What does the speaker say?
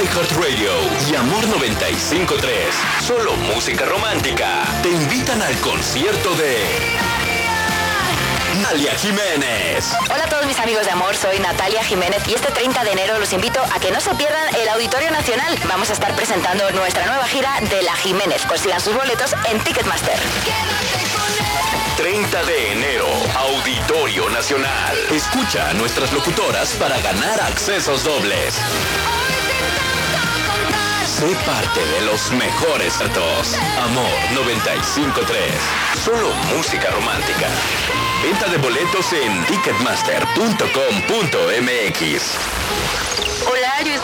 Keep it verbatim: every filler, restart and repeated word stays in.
iHeartRadio y Amor noventa y cinco punto tres. Solo música romántica. Te invitan al concierto de Natalia Jiménez. Hola a todos mis amigos de Amor, soy Natalia Jiménez y este treinta de enero los invito a que no se pierdan el Auditorio Nacional. Vamos a estar presentando nuestra nueva gira de La Jiménez. Consigan sus boletos en Ticketmaster. treinta de enero, Auditorio Nacional. Escucha a nuestras locutoras para ganar accesos dobles. Sé parte de los mejores retos. Amor noventa y cinco punto tres. Solo música romántica. Venta de boletos en ticketmaster punto com punto m x. Hola, yo